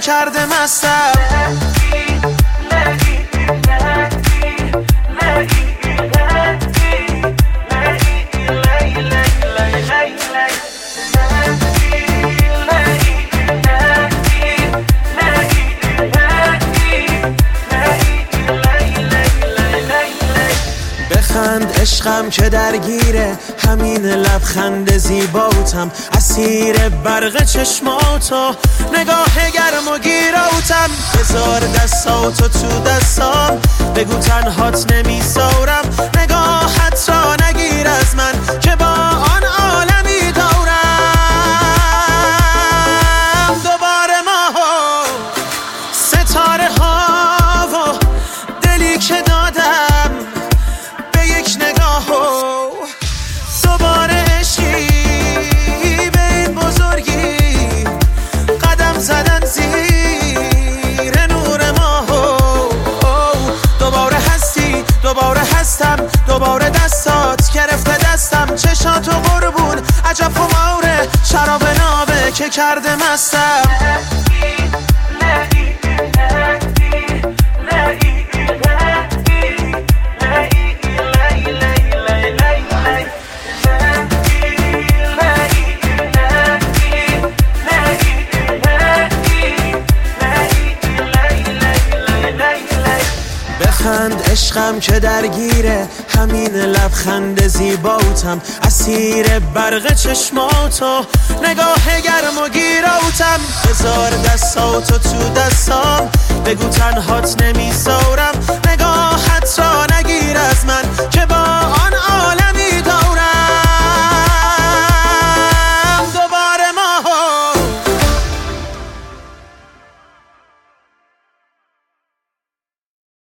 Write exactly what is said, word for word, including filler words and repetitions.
کرده مستم. بخند عشقم که درگیره همین لبخند زیباتم، اسیر برق چشماتو نگاه گرم و گیراتم. بذار دستاتو تو دستام، بگو تنهات نمیذارم، نگاهت را نگیر از من که با آن عالمی دارم. دوباره ماها ستاره ها و دلی که دادم به یک نگاه و دوباره عشقی به این بزرگی قدم زدن زیر نور ماه. دوباره هستی دوباره هستم، دوباره دستات گرفته دستم، چشاتو قربون عجب خماره شراب نابه که کرده مستم. بخند عشقم که درگیره همین لبخند زیباتم، اسیر برق چشماتو نگاه گرم و گیراتم. بذار دستاتو تو دستام، بگو تنهات نمیذارم، نگاهت را نگیر از من که